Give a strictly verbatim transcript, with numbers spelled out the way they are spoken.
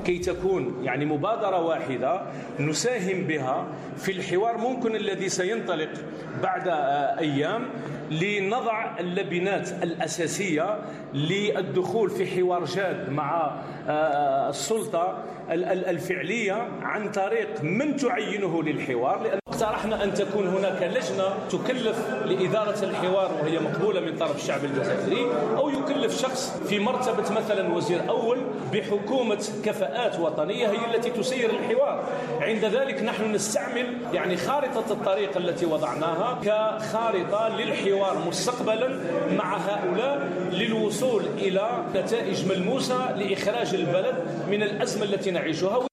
كي تكون يعني مبادرة واحدة نساهم بها في الحوار ممكن الذي سينطلق بعد أيام لنضع اللبنات الأساسية للدخول في حوار جاد مع السلطة الفعلية عن طريق من تعينه للحوار. لأن اقترحنا أن تكون هناك لجنة تكلف لإدارة الحوار وهي مقبولة من طرف الشعب الجزائري، أو يكلف شخص في مرتبة مثلا وزير أول بحكومة كفاءات وطنية هي التي تسير الحوار. عند ذلك نحن نستعمل يعني خارطة الطريق التي وضعناها كخارطة للحوار مستقبلا مع هؤلاء للوصول إلى نتائج ملموسة لإخراج البلد من الأزمة التي نعيشها.